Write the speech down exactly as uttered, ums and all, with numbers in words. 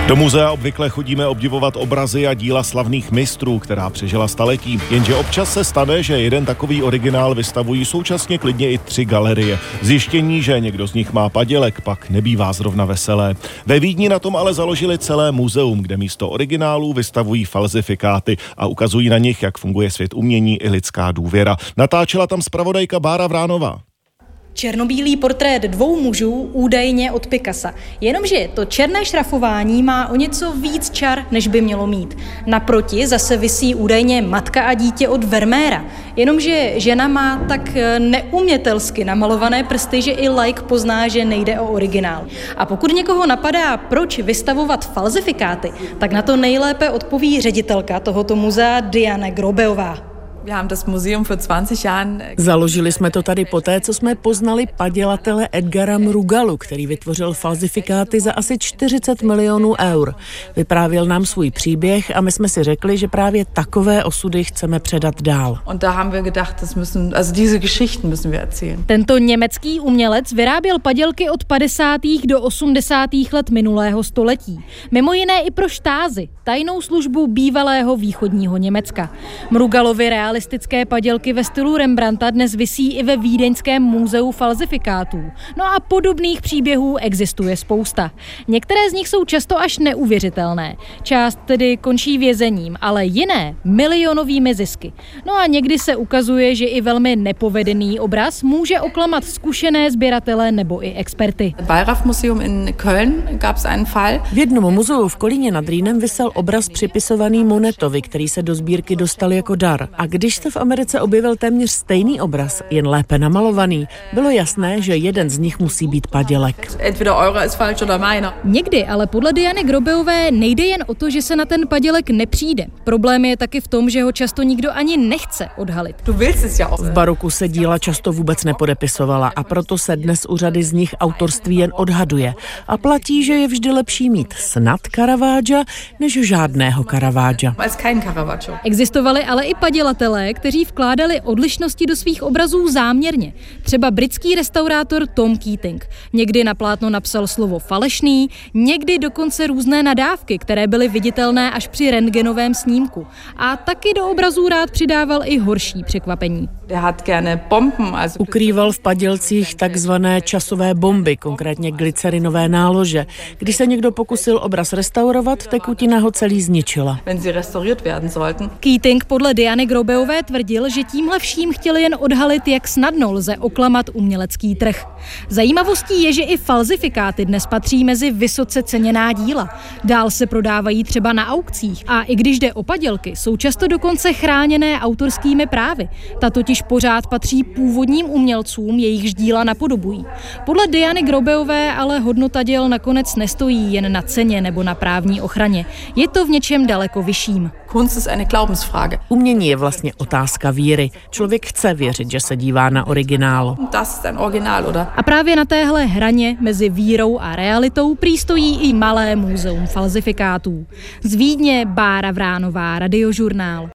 Do muzea obvykle chodíme obdivovat obrazy a díla slavných mistrů, která přežila staletí. Jenže občas se stane, že jeden takový originál vystavují současně klidně i tři galerie. Zjištění, že někdo z nich má padělek, pak nebývá zrovna veselé. Ve Vídni na tom ale založili celé muzeum, kde místo originálů vystavují falzifikáty a ukazují na nich, jak funguje svět umění i lidská důvěra. Natáčela tam zpravodajka Bára Vránová. Černobílý portrét dvou mužů údajně od Picassa. Jenomže to černé šrafování má o něco víc čar, než by mělo mít. Naproti zase visí údajně Matka a dítě od Vermeera. Jenomže žena má tak neumětelsky namalované prsty, že i laik pozná, že nejde o originál. A pokud někoho napadá, proč vystavovat falzifikáty, tak na to nejlépe odpoví ředitelka tohoto muzea Diane Grobeová. Založili jsme to tady poté, co jsme poznali padělatele Edgara Mrugalu, který vytvořil falzifikáty za asi čtyřicet milionů eur. Vyprávěl nám svůj příběh a my jsme si řekli, že právě takové osudy chceme předat dál. Tento německý umělec vyráběl padělky od padesátých do osmdesátých let minulého století. Mimo jiné i pro Štázi, tajnou službu bývalého východního Německa. Mrugalovi realistické padělky ve stylu Rembrandta dnes visí i ve Vídeňském muzeu falzifikátů. No a podobných příběhů existuje spousta. Některé z nich jsou často až neuvěřitelné. Část tedy končí vězením, ale jiné milionovými zisky. No a někdy se ukazuje, že i velmi nepovedený obraz může oklamat zkušené sběratele nebo i experty. V jednom muzeu v Kolíně nad Rýnem visel obraz připisovaný Monetovi, který se do sbírky dostal jako dar. A když se v Americe objevil téměř stejný obraz, jen lépe namalovaný, bylo jasné, že jeden z nich musí být padělek. Někdy ale podle Diany Grobeové nejde jen o to, že se na ten padělek nepřijde. Problém je taky v tom, že ho často nikdo ani nechce odhalit. V baroku se díla často vůbec nepodepisovala a proto se dnes u řady z nich autorství jen odhaduje. A platí, že je vždy lepší mít snad Caravaggia, než žádného Caravaggia. Existovali ale i padělatelé, kteří vkládali odlišnosti do svých obrazů záměrně. Třeba britský restaurátor Tom Keating. Někdy na plátno napsal slovo falešný, někdy dokonce různé nadávky, které byly viditelné až při rentgenovém snímku. A taky do obrazů rád přidával i horší překvapení. Ukrýval v padělcích takzvané časové bomby, konkrétně glycerinové nálože. Když se někdo pokusil obraz restaurovat, tekutina ho celý zničila. Keating podle Diany Grobeové tvrdil, že tímhle vším chtěl jen odhalit, jak snadno lze oklamat umělecký trh. Zajímavostí je, že i falzifikáty dnes patří mezi vysoce ceněná díla. Dál se prodávají třeba na aukcích a i když jde o padělky, jsou často dokonce chráněné autorskými právy. Ta totiž pořád patří původním umělcům, jejichž díla napodobují. Podle Diany Grobeové ale hodnota děl nakonec nestojí jen na ceně nebo na právní ochraně. Je to v něčem daleko vyšším. Umění je vlastně otázka víry. Člověk chce věřit, že se dívá na originál. A právě na téhle hraně mezi vírou a realitou prý stojí i malé muzeum falzifikátů. Z Vídně Bára Vránová, Radiožurnál.